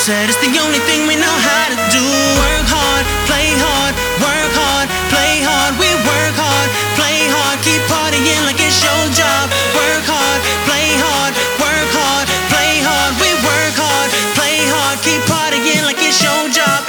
Said it's the only thing we know how to do. Work hard, play hard, work hard, play hard. We work hard, play hard, keep partying like it's your job. Work hard, play hard, work hard, play hard. We work hard, play hard, keep partying like it's your job.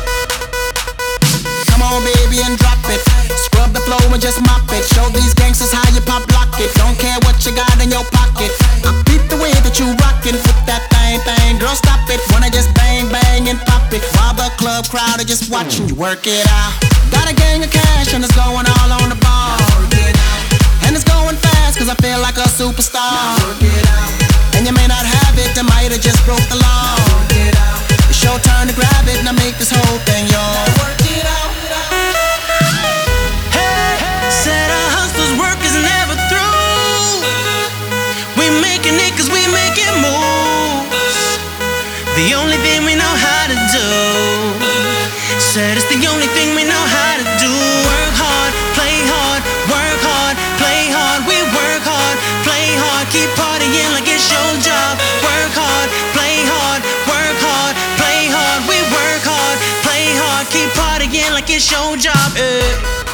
Come on, baby, and drop it. Scrub the floor and just mop it. Show these gangsters how you pop lock it. Don't care what you got in your pocket. I beat the way that you rockin' with that thing. Girl, stop it. Wanna just bang, bang, and pop it. While the club crowd are just watching you work it out. Got a gang of cash and it's going all on the ball. And it's going fast cause I feel like a superstar. And you may not have it, I might have just broke the law. It's your turn to grab it, now make this whole thing yours. Said our hustlers' work is never through. We making it cause we making moves. The only thing we know how to do. Said it's the only thing we know how to do. Work hard, play hard, work hard, play hard. We work hard, play hard, keep partying like it's your job. Work hard, play hard, work hard, play hard. We work hard, play hard, keep partying like it's your job.